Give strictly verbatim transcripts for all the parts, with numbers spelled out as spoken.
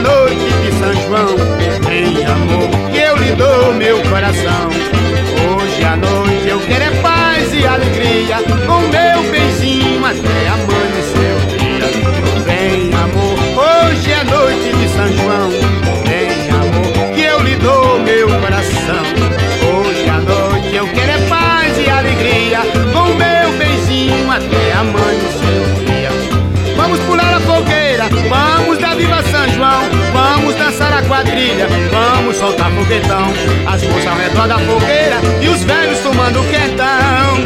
noite de São João. Vem amor, que eu lhe dou meu coração. Hoje à noite eu quero é paz e alegria, com meu benzinho até amanhecer o dia. Vem amor, hoje é noite de São João. Vem amor, que eu lhe dou meu coração. Hoje à noite eu quero é paz e alegria, com meu benzinho até amanhecer o dia. Vamos pular a fogueira, vamos dar viva São João. Vamos dançar a quadrilha, vamos soltar foguetão. As moças ao redor da fogueira e os velhos tomando quentão.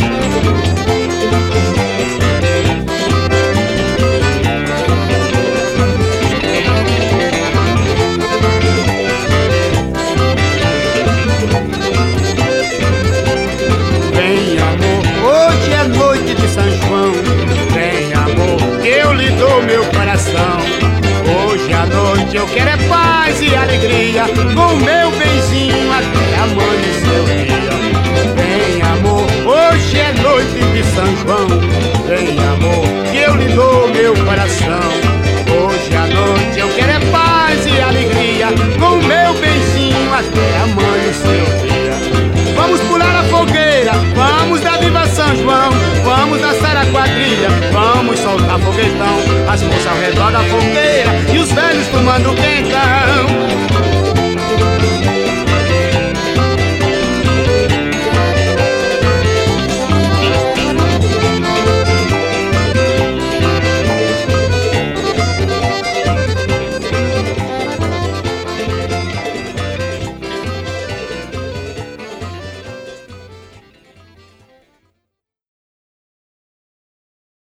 Vem amor, hoje é noite de São João. Vem amor, que eu lhe dou meu coração. Hoje à noite eu quero é paz e alegria, com meu benzinho até amanhecer o dia. Vem amor, hoje é noite de São João. Vem amor, que eu lhe dou meu coração.